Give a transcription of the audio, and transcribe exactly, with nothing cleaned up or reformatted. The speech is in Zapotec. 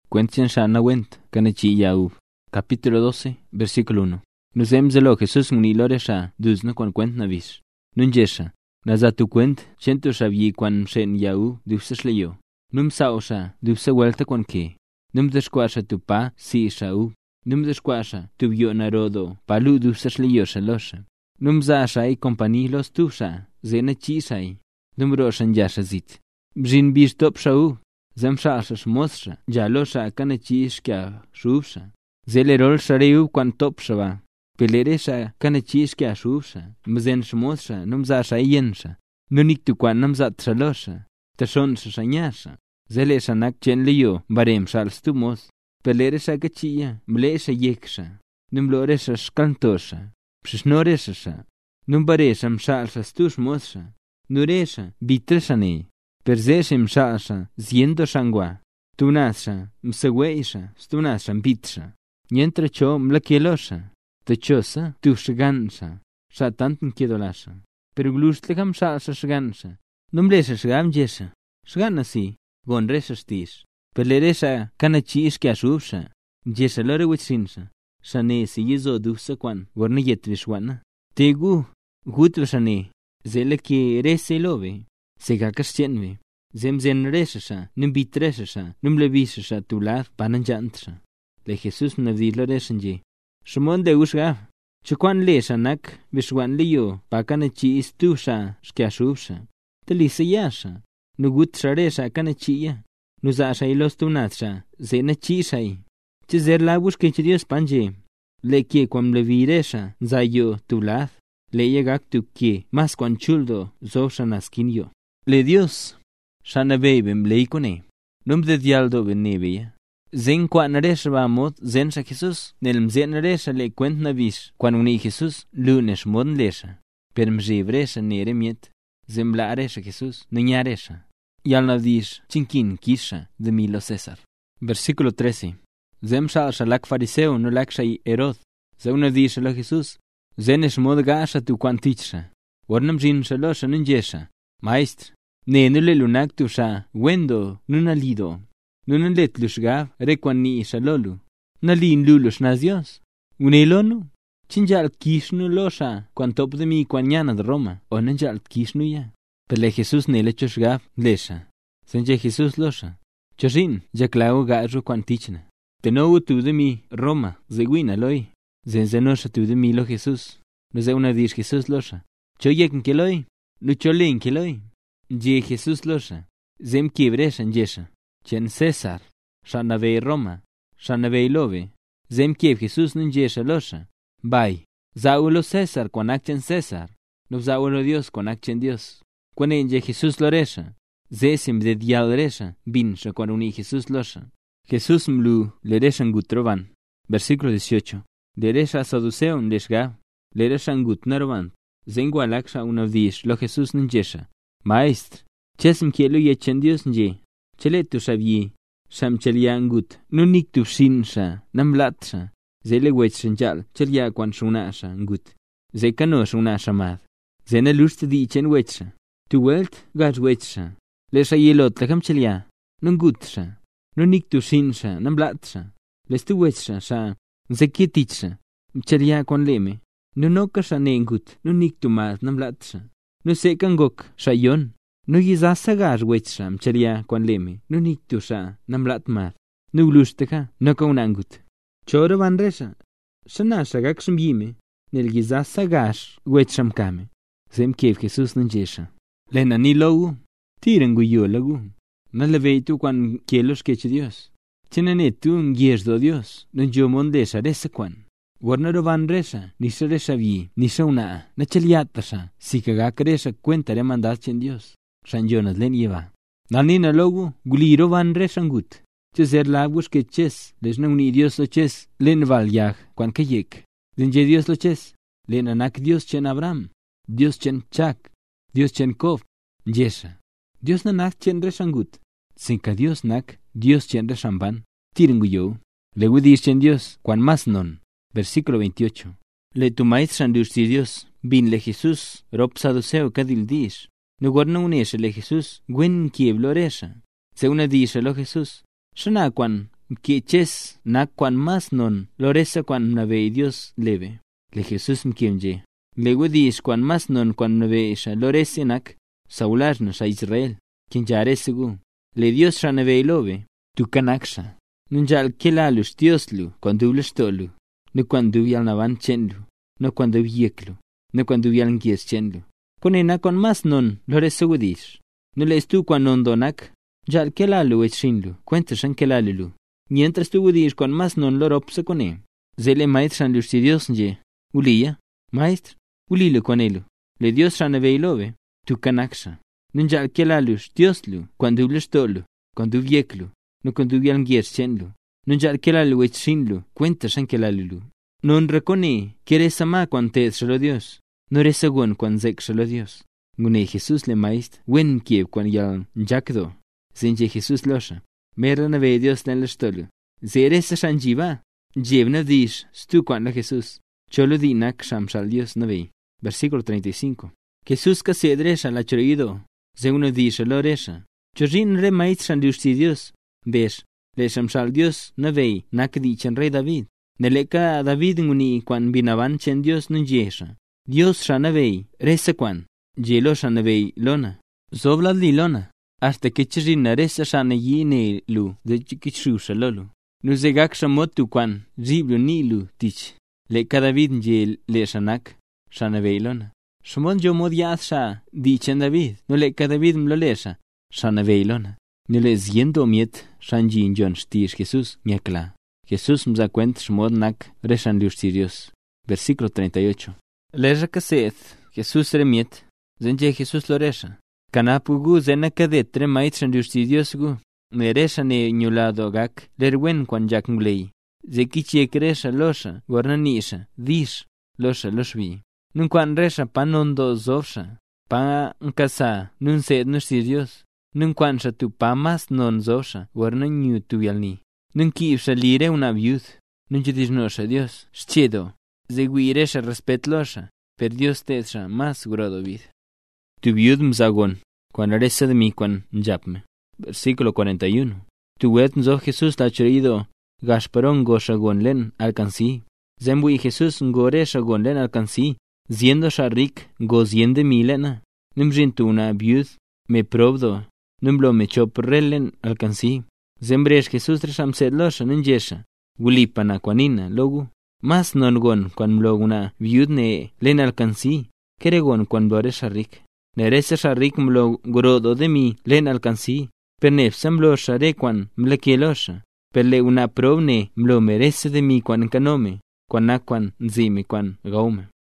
Cuenten shana went, canachi yaub. Capítulo doce, versículo uno. Nos emzelo Jesús munilore sha, duzno quan cuent navis. Nun jesha, naza tu cuent, chento shabi quan shen yau, dusas leyo. Num sao sha, dusa vuelta quan ke. Num desquasha tu pa, si shau. Num desquasha, tu vio narodo, palu dusas leyo shalosha. Num za shai compani los tu sha, zena chi shai. Num roshan jasha zit. Bjin bish top shau. Zem shasha shmosha, jalosha kanachi shkia shubsha. Zelerol shareu quan top shava. Peleresha kanachi shkia shubsha. Mzen shmosha, num za shai yensha. Nunik tu quan nam za tralosha. Tashon shanyasha. Zele shanak chen liyo, barem shal stumos. Peleresha gachia, mlesha yeksha. Numloresha shkantosha. Pshnoresha. Numbaresha mshalsha stushmosha. Nuresha, bitreshane. Perzesha mshalsha, ziendo shangwa. Tunasha, mseweisha, stunasha mbitsha. Nientra cho mlakielosha. Tachosa, tu shagansha. Shatantan kiedolasha. Pero glustlegam shalsha shagansha. Numlesha shagam jesha. Shaganasi, gonresha stish. Perleresha kanachi ishkia shubsha. Jesha lore witsinsha. Shane si yezo dusa kwan, warna yetvishwana. Tegu, gutvashane. Zele ki rese love. Sega kashchenwe. Zem zen resha, num bitresha, num levisha tular pananjantra. Le Jesus navdilo resanje. Shimon de ushga. Chukwan lesha nak, bishwan liyo, pakanachi istusha, shkiashubsha. Telisa yasha. Nugut sharesha kanachiya. Nuzasha ilos tunatsha, zena chishai. Chizer la bushke Dios panje. Le que kwam leviresha, zayo tular. Le yegak tu que, mas kwan chuldo, zosha naskinyo. Le Dios, shana bebem leikone. Num de dialdo benebeya. Zen kwa naresha vamot, zen sha Jesus, nelm zen naresha le kwent navish, kwan uni Jesus, lunes modn lesha. Perm jevresha nere miet, zembla aresha Jesus, ninyaresha. Yal navdish, chinkin kisha, de Milo César. Versículo trece. Zem shal shalak fariseo no lak shay Herod. Zeuna dish lo Jesus, zen es mod gasha tu quanticha. Warnam jin shalosha ninjesha. Maestr, ne nule lunak tu sha, wendo, nunalido. Nunalet lushgav, requan ni shalolu. Nalin lulush nazios. Unelonu? Chinjal kishnu losha, quan top de mi quanyana de Roma. Onanjal kishnu ya. Pele Jesus nele choshgav, lesha. Senje Jesus losha. Choshin, jaclao gajo quantichna. Teno tu de mi Roma, zeguina loi. Zenzenosha tu de mi lo Jesus. No ze una dish Jesus losha. Choyek keloi. Lucholin keloi. Je Jesus losha. Zem kiebreshan jesha. Chen César. Shanavei Roma. Shanavei love. Zem kiev Jesus ninjesha losha. Bai. Zaulo César con acchen César. No zaulo Dios con acchen Dios. Con enje Jesus loresha. Zesim de dialresha. Binsha con uni Jesus losha. Jesús mlu lereshan gutrovan. Versículo dieciocho. Leresha saduceon lesga. Lereshan gutnarovan. Zengua laksha unavdish lo Jesús ninjesha. Maestr. Chesm kielo yechen Dios nje. Chele tu shabyi. Sham cheliangut. Nunik tu shinsha. Namlatsha. Zele wechenjal. Chelia kwan shunasha ngut. Zekano shunasha mad. Zene lust di chen wecha. Tu welt gaj wecha. Lesha yelot lakam chelia. Nungutsha. Nunik tu shinsha. Namlatsha. Les tu wecha sha. Zekiticha. Chelia kwan leme. Nunoka sha nengut. Nunik tu mad namlatsha. No sekangok shayon. No yizasa gaj wecha chelia kwan leme. Nunik tu sha. Namlat mad. No lusteka. No kaunangut. Choro van resha. Shana shagak shumyime. Nel yizasa gaj wecham kame. Zem kev Jesus nanjesha. Lena ni logu. Tirengu yo lagu. No le veitu kwan kielos keche Dios. Chenane tu ngierdo Dios. No yo mondesha resa kwan. Warnaro van resha. Nisha resha vi. Nisha una. Na cheliatasha. Si kagak resha cuenta re mandat chen Dios. Shan Jonas len lleva. Nalina logu. Guliro van resha ngut. Cheser lagus que ches. Les na uni Dios lo ches. Len val yag. Kwan kayek. Denje Dios lo ches. Len anak Dios chen Abraham. Dios chen Chak. Dios chen Kov. Yesha. Dios nanak chen reshangut. Sinka Dios nak. Dios chen reshamban. Tiringuyo. Le widis chen Dios. Kwan mas non. Versículo veintiocho. Le tu maestran dusti Dios. Bin le Jesús. Rob saduceo kadil dish. No guarna unesha le Jesús. Gwen kiev loresha. Se una disha lo Jesús. Shana kwan. mkiches nak kwan mas non, loresa kwan mnabey Dios leve. Le Jesús mkiemje. Le wedish kwan mas non kwan mnabey sha lorese nak, saulashna sha Israel, quien jaresigu. Le Dios sha nabey lobe, tu kanaksha. Nunjal kelalush Dioslu, kwan dublish tolu. No kwan dubyal navan chenlu, no kwan dubyeklu, no kwan dubyal ngies chenlu. Konena kwan mas non, loresa wedish. No le estu kwan ondonak, jal kelalu echinlu, cuentashan kelalulu. Mientras tu wedish kwan mas non loropsa kone. Zele maestran lushti Dios nje. Uliya, maestr, ulilo konelu. Le Dios shana veilobe, tu kanaksha. Nunjal kelalush Dioslu, kwan dublish tolu, kwan dubyeklu, no kwan dubyal ngies chenlu. Nunjal kelalu echinlu, cuentashan kelalulu. Non recone, quieres ama kwan te shalo Dios. No eres agon kwan zek shalo Dios. Ngune Jesús le maist, wen kiev kwan yal njakdo. Zenje Jesús losha. Mera na ve Dios len lestolu. Zeresa shanjiva. Jevna dish, stu kwan la Jesús. Cholo di nak shamshal Dios na ve. Versículo treinta y cinco. Jesús ka sedresha la chorido. Zeguno dish loresha. Chorin re maist shandushti Dios. Besh, le shamshal Dios na ve, nak dichan rey David. Neleka David nguni kwan binavan chen Dios nunjesha. Dios shanavei, resa kwan. Jelo shanavei lona. Zobla li lona. Hasta que chirina resa shanayine lu, de chikichu shalolu. Nuzegak shamotu kwan, ziblu ni lu, tich. Le David nje le shanak, shanavei lona. Shamon jo modiath sha, dichen David, no le David mlolesha, shanavei lona. No le ziendo miet, shanjin jon shtish Jesús, miakla. Jesús mza cuent shmod nak, reshan lushti Dios. Versículo treinta y ocho. Leja kaseth, Jesús remiet, zenje Jesús loresha. Kanapugu zena kadet tre maitran lushti Dios gu. Neresha ne nyulado gak, lerwen kwan jak mglei. Zekichi ekresha losha, gornanisha, dish, losha loshvi. Nun kwan resha panondo zovsha. Pa nkasa, nun sed nushti Dios. Nun kwan sha tu pa mas non zovsha, gornanyu tu yalni. Nun kipsha lire una viud. Nun jidishnosha Dios, shchedo. Zeguiresha respetlosha, per Dios tesha mas grodo vid. Tu viud mzagon, kwan resa de mi kwan njapme. Versículo cuarenta y uno. Tu wet nzo Jesús la chorido, gasparon gosha gon len alcancí. Zembui Jesús ngoresha gon len alcancí, ziendo sharik goziende milena. Numjintu una viud, me probdo, numblo me choprelen alcancí. Zembresh Jesús resham sedlosha nunjesha, gulipana kwanina logu. Mas non gon kwan mloguna viud ne len alcancí, keregon kwan blore sharik. Nerese sharik mlo grodo de mi len alcancí, per nefsa mlo share kwan mlekielosha, per le una probne mlo merece de mi kwan kanome, kwan nakwan nzime kwan gaume.